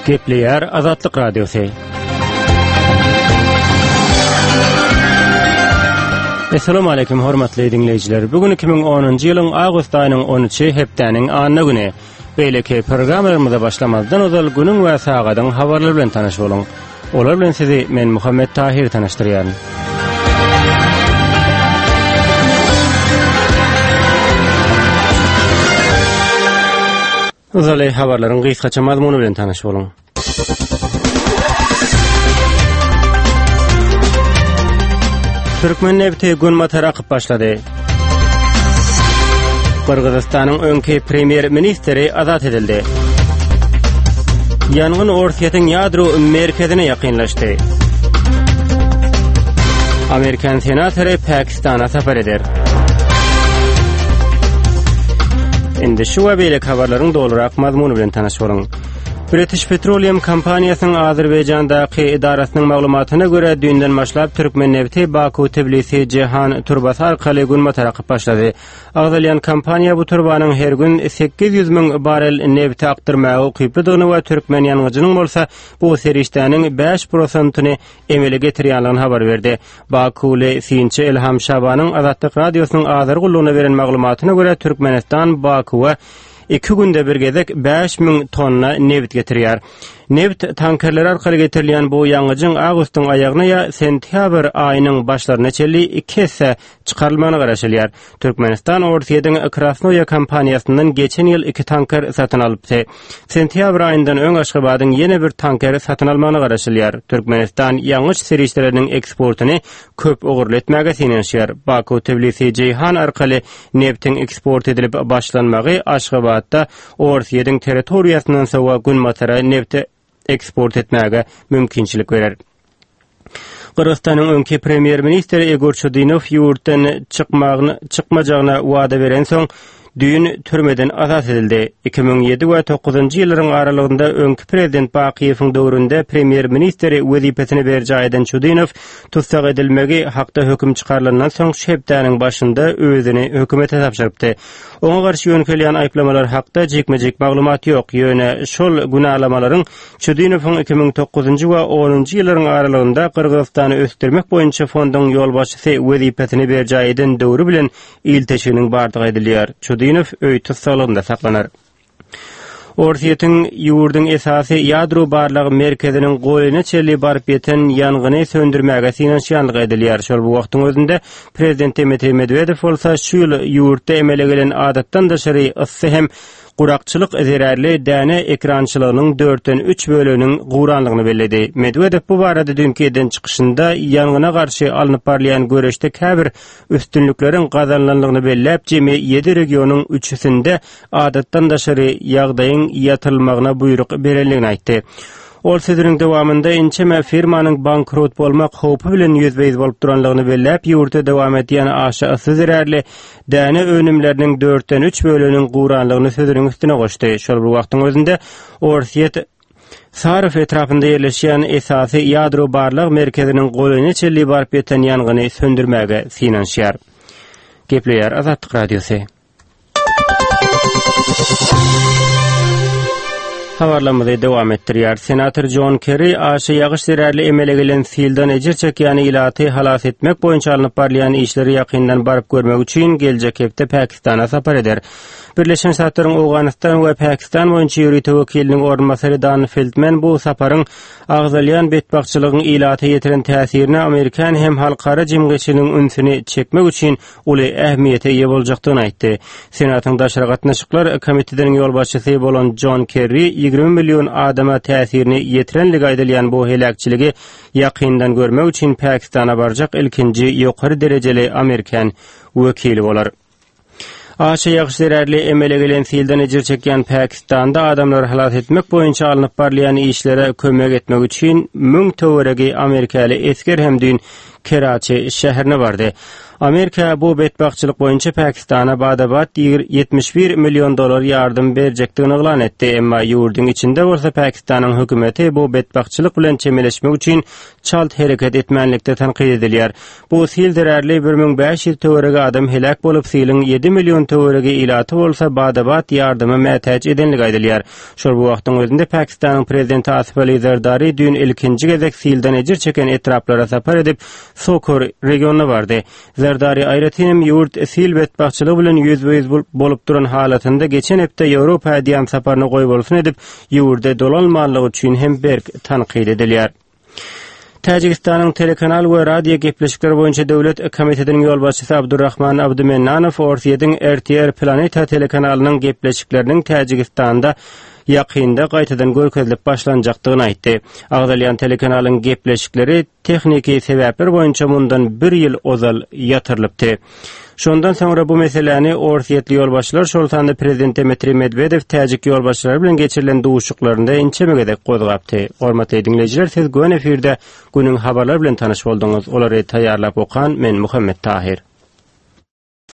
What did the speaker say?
Gepleyer Azatlyk Radiosu. Assalamu alaykum hormatly dinleyijiler. Bugün 2010-njy ýylyň awgust aýynyň 13-nji hepdeniň anyny güni. Beýleki programlarymyza başlamazdan özel günüň we sagatyň habarlary bilen tanaş boluň. Olar bilen sizi men Muhammed Tahir tanaşdyrýan. Uzalay habarlaryň gysgaça mazmuny bilen tanaş boluň. Türkmen Nebti gün tarakıp başladı. Kırgızistan'ın önkü premier ministeri azat edildi. Yangın Orsiýetin ýadro merkezine ýakynlaşdy. Amerikan senatory Pakistana safar eder. Indi şu we beýle habarlaryň dolurak mazmuny bilen tanaş boluň. British Petroleum kompaniýasynyň Azerbaýjandaky idarasynyň maglumatyna görä dünden başlap Türkmen Nebti Baku Tbilisi Cihan turbasy arkaly gün tarakyp başlady. Agdalyan kompaniýa bu turbanyň her gün 800.000 barel neft akdyrmagy ukypdygyny we Türkmen ýanygynyň bolsa bu serişdäniň 5%-ny emele getirýänligini habar berdi. Bakuly Sinçi Ilham Şabanyň Azatlyk radiosynyň Azar gullugyna beren maglumatyna görä Türkmenistan Bakuwa 2 günde bir gezek 5.000 tonna neft getirýär. Neft tankerleri arkaly getirilýän bu ýangyjyň awgustyň aýagyna ýa sentýabr aýynyň başlaryna çelli 2 hisse çykarylmagyna garaşylýar. Türkmenistan Orsiýetin Krasnoya kompaniýasyndan geçen ýyl 2 tanker satyn alypdy. Sentýabr aýyndan öň Aşgabatyň ýene bir tanker satyn almagyna garaşylýar. Türkmenistan ýangyş serişleriniň eksportyny köp ogurletmäge sinenşýär. Baku Tbilisi Cihan arkaly neftiň eksport edilip başlanmagy Aşgabatda Orsiýetin territoriýasyndan sowa gün matara nefti eksport etmäge mümkinçilik berer. Kırgızstanyň öňki premier ministeri Egor Çudinow ýurtdan çykmajagyna wada beren soň düýün türmeden azat edildi. 2007 we 2009-njy ýyllaryň aralygynda öňki prezident Bakiýewiň döwründe premier ministeri wezipesini berjäýden Çudinow tutsak edilmegi hakda höküm çykarlandan soň şepdäniň başynda özüni hökümete tapşyrypdy. Oňa garşy ýönkelýän aýplamalar hakda jekmejek maglumat ýok. Ýöne şol günahlamalaryň Çudinowyň 2009-njy we 2010-njy ýyllaryň aralygynda Kırgızstany ösdürmek boýunça fondyň ýolbaşçysy wezipesini berjäýden döwrü bilen ilteşiginiň bardygy edilýär. Çudinow öý tutsaklygynda saklanar. Orsiýetin ýurdun esasy ýadro barlygy merkeziniň goýuny çelli baryp ýeten ýangyny söndürmäge sinenşýanlygy edilýär. Şol bu wagtyň özünde prezident Dmitri Medvedew bolsa şu ýyl ýurtda emele gelen adatdan daşary ıssy hem Gurakçylyk zerärli däne ekrançylygynyň 4-den 3 bölüginiň guranlygyny belledi. Medvedew bu barada dünkü eden çykyşynda ýangyna garşy alınıp barlayan göreşde käbir üstünlikleriň gazanlanlygyny bellep, jemi 7 regionyň 3-sinde adatdan daşary ýagdaýyň ýatyrylmagyna buyruk berenligini aýtdy. Ol sözüniň dowamında ençeme firmanyň bankrot bolmak howpy bilen ýüzbeýiz bolup duranlygyny bellep, ýurtda dowam edýän aşağı zerärli däne önümleriniň 4-den 3 bölüginiň guranlygyny sözüniň üstüne goşdy. Şol bu wagtyň özünde Orsiýet Sarf etrafında ýerleşýän esasy ýadro barlyk merkeziniň goýuny çelli baryp ýeten ýangyny söndürmäge sinenşýär. Gepleýär Azatlyk radiosu. Habarlamada dowam etdirýär. Senator John Kerry aşy ýagyş zerärli emele gelen fildan ejir çekýäni ilaty halas etmek boýunça alınıp barlayan işleri ýakyndan baryp görmek üçin geljek hepde Pakistana sapar eder. Birleşen Ştatlaryň Awganistan we Pakistan boýunça ýüri tewekiliniň ornmasary Dan Feldman bu saparyň agzalyan betbagçylygyň ilaty ýetiren täsirini Amerikan hem halkara jemgyýetçiligiň ünsüni çekmek üçin uly ähmiýete ýa boljakdygyny aýtdy. Senatyň daşary gatnaşyklar komitetining ýolbaşçysy bolan John Kerry 20 milyon adama täsirini ýetirenligi aýdylýan bu helakçyligi ýakyndan görmek üçin Pakistana barjak ilkinji ýokary derejeli Amerikan wekili bolar. Aşy ýagyş zerärli emele gelen fildan ejir çekýän Pakistanda adamlar halat etmek boýunça alınıp barlayan işlere kömek etmek üçin 1000 töweregi Amerikaly esker hem dün Karachi şäherine bardy. Amerika bu betbaqçylyk boýunça Pakistana badabat $71 milyon ýardym berjekdigini elan etdi. Emma ýurdun içinde bolsa Pakistanyň hökümeti bu betbaqçylyk bilen çemeleşmek üçin çalt hereket etmänlikde tanqid edilýär. Bu sil derärli 1500 töwerege adam helak bolup silin 7 milyon töwerege ilaty bolsa badabat ýardymy mätäç edenligi aýdylýar. Şol bu wagtyň özünde Pakistanyň prezidenti Asif Ali Zardari dün ilkinji gezek silden ejir çeken etraplara sapar edip Sokor regionuna bardy. Zardari aýratynam ýurt sil betbaqçylygy bilen ýüzbe-ýüz bolup duran halatynda geçen hepde Ýewropa diýen saparyny goýup bolsun edip ýurda dolanmanlygy üçin hem berk tanqid edilýär. Täjikistanyň telekanal we radio gepleşikleri boýunça döwlet komitetiniň ýolbaşçysy Abdurrahman Abdumennanow Orsiýetin RTR Planeta telekanalynyň gepleşikleriniň Täjikistanda ýakynda gaýtadan görkezilip başlanjakdygyny aýtdy. Agdalýan telekanalyň gepleşikleri techniki sebäpler boýunça mundan 1 ýyl ozal ýatyrylypdy. Şondan sonra bu meseleni Orsiýetli ýolbaşçylar şoltanda prezident Dmitri Medvedew täjik ýolbaşçylary bilen geçirilen duşuklarynda inçemegedek gozgapdy. Hormatly dinleýijiler, siz gön efirde günüň habarlary bilen tanyş boldyňyz. Olary taýýarlap okan men Muhammed Tahir.